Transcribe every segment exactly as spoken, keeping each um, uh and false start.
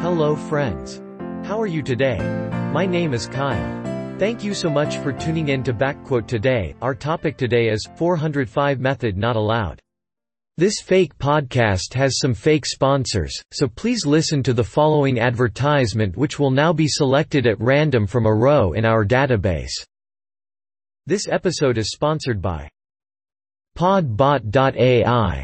Hello friends. How are you today? My name is Kyle. Thank you so much for tuning in to Backquote today. Our topic today is four hundred five Method Not Allowed. This fake podcast has some fake sponsors, so please listen to the following advertisement, which will now be selected at random from a row in our database. This episode is sponsored by Podbot dot A I.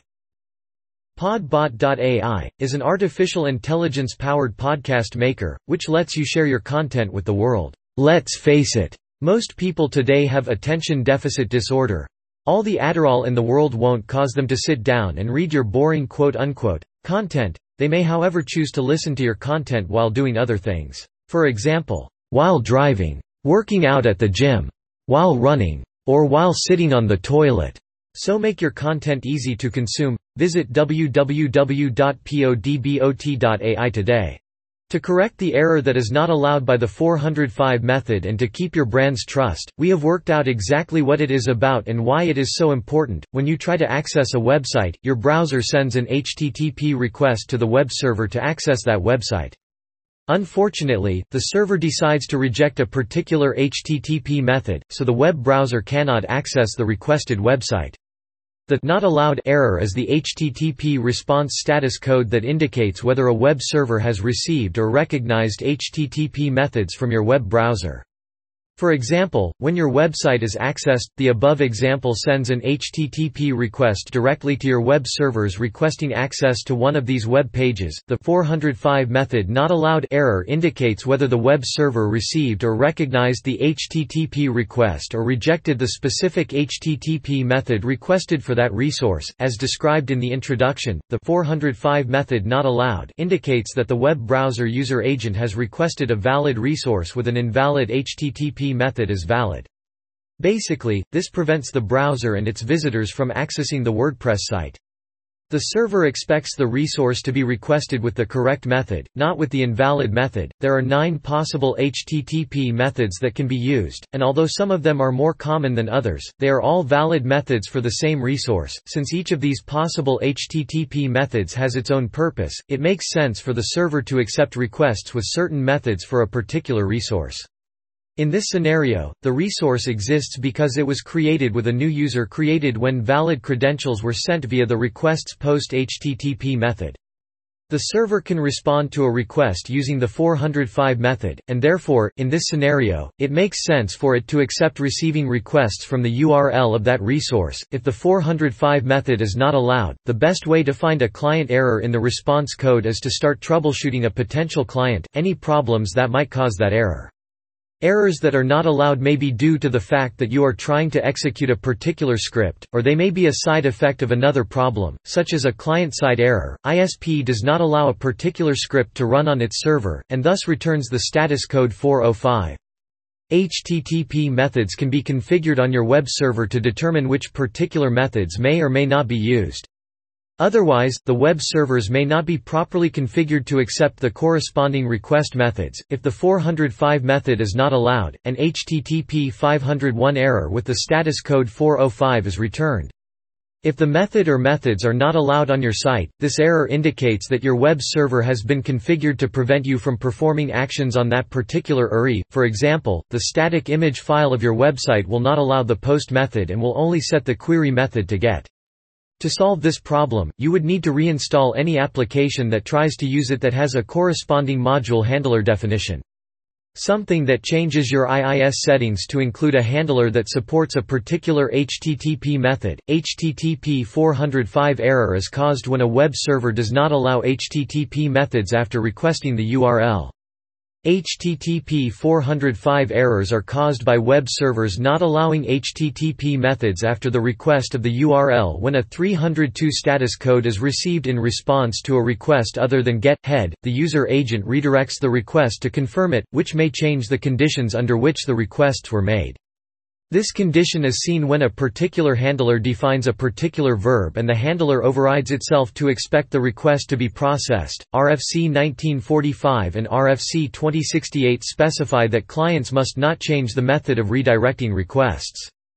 Podbot dot A I is an artificial intelligence-powered podcast maker, which lets you share your content with the world. Let's face it. Most people today have attention deficit disorder. All the Adderall in the world won't cause them to sit down and read your boring quote-unquote content. They may however choose to listen to your content while doing other things. For example, while driving, working out at the gym, while running, or while sitting on the toilet. So make your content easy to consume. Visit w w w dot podbot dot A I today. To correct the error that is not allowed by the four hundred five method and to keep your brand's trust, we have worked out exactly what it is about and why it is so important. When you try to access a website, your browser sends an H T T P request to the web server to access that website. Unfortunately, the server decides to reject a particular H T T P method, so the web browser cannot access the requested website. The not allowed error is the H T T P response status code that indicates whether a web server has received or recognized H T T P methods from your web browser. For example, when your website is accessed, the above example sends an H T T P request directly to your web servers requesting access to one of these web pages. The four hundred five method not allowed error indicates whether the web server received or recognized the H T T P request or rejected the specific H T T P method requested for that resource. As described in the introduction, the four hundred five method not allowed indicates that the web browser user agent has requested a valid resource with an invalid H T T P method is valid. Basically, this prevents the browser and its visitors from accessing the WordPress site. The server expects the resource to be requested with the correct method, not with the invalid method. There are nine possible H T T P methods that can be used, and although some of them are more common than others, they are all valid methods for the same resource. Since each of these possible H T T P methods has its own purpose, it makes sense for the server to accept requests with certain methods for a particular resource. In this scenario, the resource exists because it was created with a new user created when valid credentials were sent via the request's post H T T P method. The server can respond to a request using the four hundred five method, and therefore, in this scenario, it makes sense for it to accept receiving requests from the U R L of that resource. If the four hundred five method is not allowed, the best way to find a client error in the response code is to start troubleshooting a potential client, any problems that might cause that error. Errors that are not allowed may be due to the fact that you are trying to execute a particular script, or they may be a side effect of another problem, such as a client-side error. I S P does not allow a particular script to run on its server, and thus returns the status code four oh five. H T T P methods can be configured on your web server to determine which particular methods may or may not be used. Otherwise, the web servers may not be properly configured to accept the corresponding request methods. If the four hundred five method is not allowed, an H T T P five oh one error with the status code four oh five is returned. If the method or methods are not allowed on your site, this error indicates that your web server has been configured to prevent you from performing actions on that particular U R I. For example, the static image file of your website will not allow the post method and will only set the query method to get. To solve this problem, you would need to reinstall any application that tries to use it that has a corresponding module handler definition. Something that changes your I I S settings to include a handler that supports a particular H T T P method. H T T P four oh five error is caused when a web server does not allow H T T P methods after requesting the U R L. H T T P four oh five errors are caused by web servers not allowing H T T P methods after the request of the U R L when a three oh two status code is received in response to a request other than GET head. The user agent redirects the request to confirm it, which may change the conditions under which the requests were made. This condition is seen when a particular handler defines a particular verb and the handler overrides itself to expect the request to be processed. R F C nineteen forty-five and R F C twenty sixty-eight specify that clients must not change the method of redirecting requests.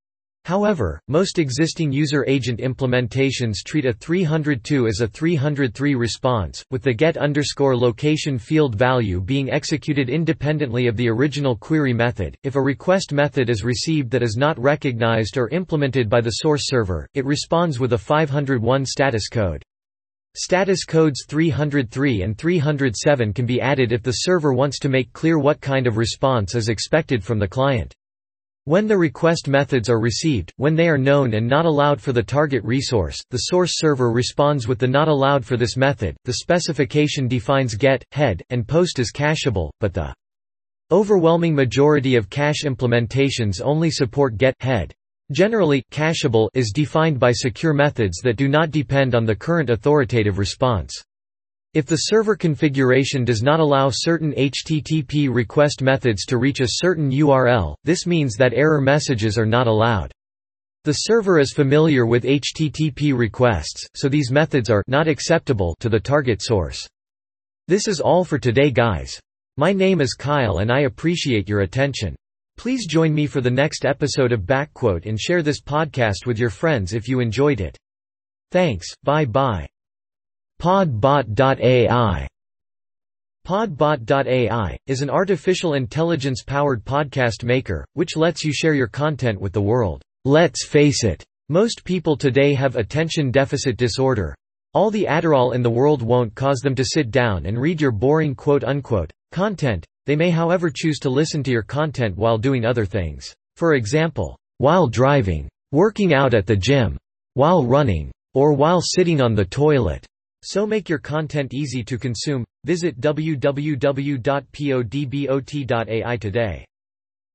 However, most existing user agent implementations treat a three hundred two as a three hundred three response, with the get underscore location field value being executed independently of the original query method. If a request method is received that is not recognized or implemented by the source server, it responds with a five hundred one status code. Status codes three hundred three and three hundred seven can be added if the server wants to make clear what kind of response is expected from the client. When the request methods are received, when they are known and not allowed for the target resource, the source server responds with the not allowed for this method. The specification defines get, head, and post as cacheable, but the overwhelming majority of cache implementations only support get, head. Generally, cacheable is defined by secure methods that do not depend on the current authoritative response. If the server configuration does not allow certain H T T P request methods to reach a certain U R L, this means that error messages are not allowed. The server is familiar with H T T P requests, so these methods are not acceptable to the target source. This is all for today, guys. My name is Kyle and I appreciate your attention. Please join me for the next episode of Backquote and share this podcast with your friends if you enjoyed it. Thanks, bye-bye. Podbot dot A I Podbot dot A I is an artificial intelligence-powered podcast maker, which lets you share your content with the world. Let's face it, most people today have attention deficit disorder. All the Adderall in the world won't cause them to sit down and read your boring quote-unquote content. They may however choose to listen to your content while doing other things. For example, while driving, working out at the gym, while running, or while sitting on the toilet. So make your content easy to consume. Visit w w w dot podbot dot A I today.